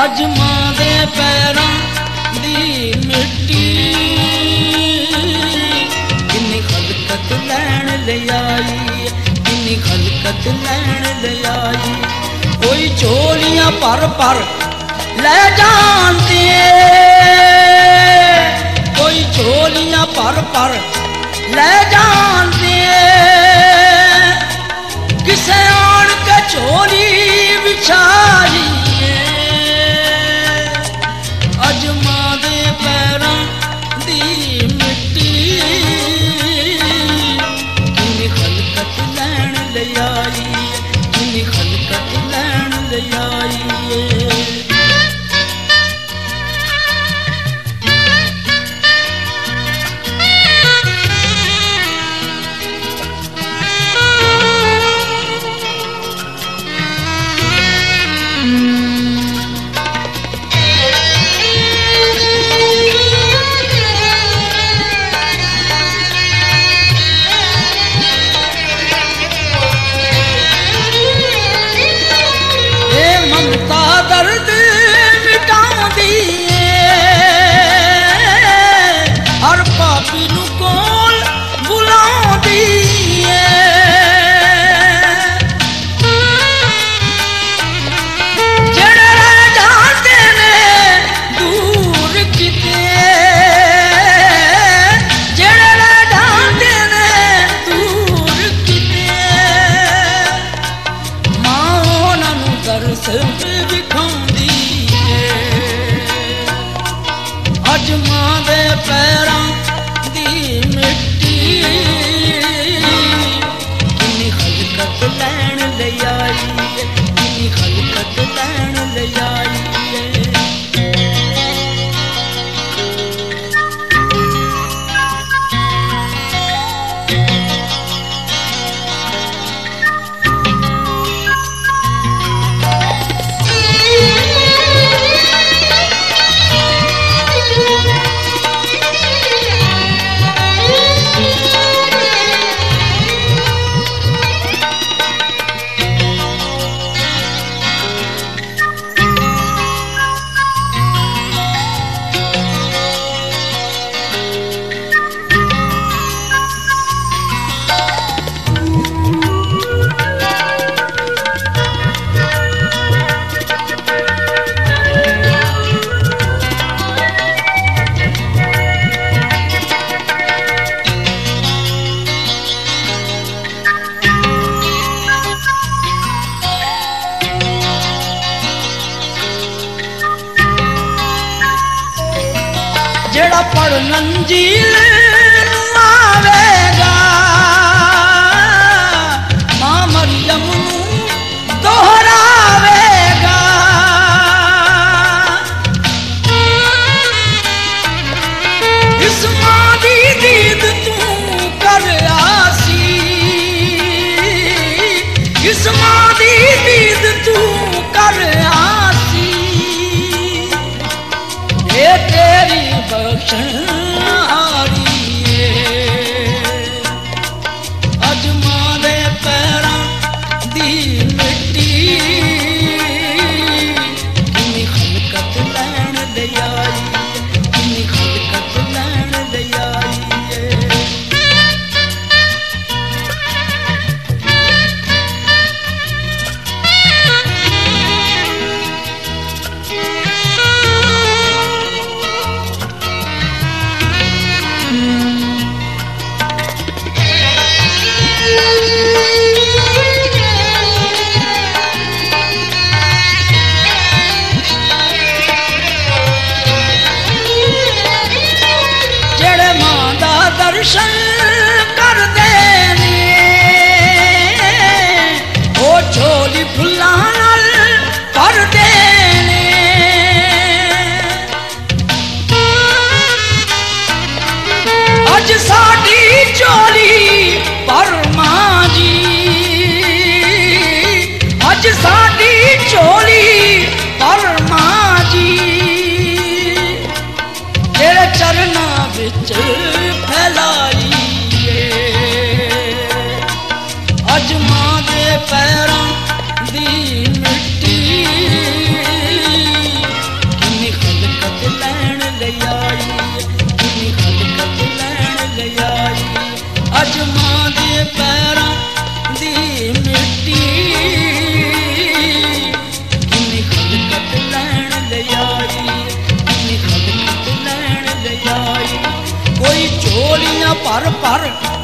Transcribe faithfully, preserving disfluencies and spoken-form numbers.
अज मां दे पैरां दी मिट्टी किन्नी खलकत लैन ले आई, किन्नी खलकत लैन ले आई। कोई झोलियां पर पर ले जानती, कोई झोलियां पर पर ले जानती, किसे आन के झोली बिछाई। अज मां दे पैरां दी मिट्टी किन्नी खलकत लैन ले आई, किन्नी खलकत लैन ले आई। दर्द मिटाउंदी हर पापी नू कोल बुलाउंदी, जेड़े रह जाते ने दूर किते, जेड़े रह जाते ने दूर किते, मां उन्हां नू दर्स दिखाउंदी है। अज मां दे पैरां दी मिट्टी किन्नी खलकत लैन ले आई, किन्नी खलकत लैन ले आई। जेड़ा पढ़ मंजील आवेगा मां मरियम नू दोहरावेगा। इस मां दी दीद तू कर आसी, इस मां दी दीद तू कर आसी, ये तेरी बख्शण हारी है। अज मां दे पैरां दी मिट्टी किन्नी खलकत लैन ले आई, किन्नी खलकत लैन ले आई। दर्शन कर देने ओ झोली फुल्लां नाल भर देने, अज साडी झोली भर मां जी, अज साडी झोली भर मां जी, तेरे चरना विच फैलाई। अज मां दे पैरां दी मिट्टी पर पर